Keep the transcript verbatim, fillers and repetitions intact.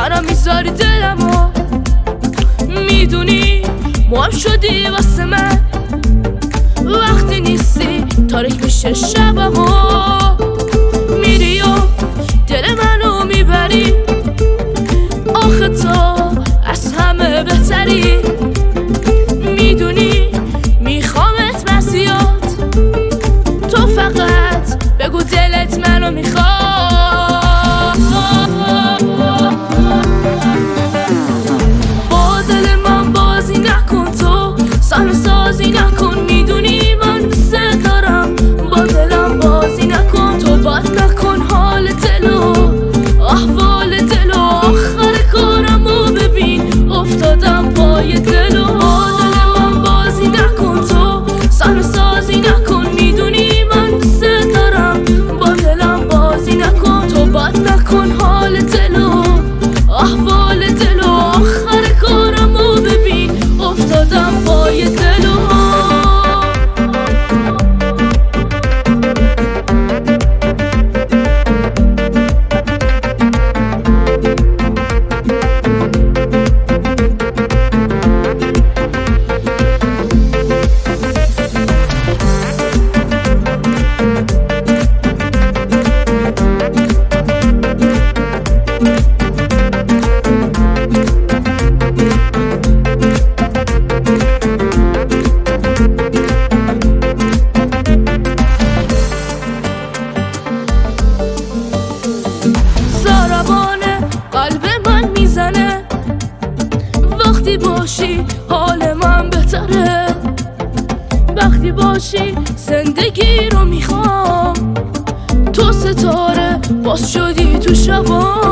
برام میذاری دلمو، میدونی مهم شدی واسه من. وقتی نیستی تاریک میشه شبمو، میری و دل منو میبری. آخه تو از همه بهتری، میدونی میخوامت بسیات. تو فقط بگو دلت منو میخواد. با دل من بازی نکن، تو سهم سازی نکن. میدونی من دوست دارم، با دلم بازی نکن. تو بد نکن حال دلو، احوال دلو. آخر کارمو ببین افتادم پای دلو. با دل من بازی نکن، تو سهم سازی نکن. میدونی من دوست دارم، با دلم بازی نکن. تو بد نکن حال دلو، احوال دلو. آخر کارمو ببین افتادم پای دلو. قلب من میزنه وقتی باشی، حال من بهتره. وقتی باشی زندگی رو میخوام. تو ستاره باز شدی تو شبام.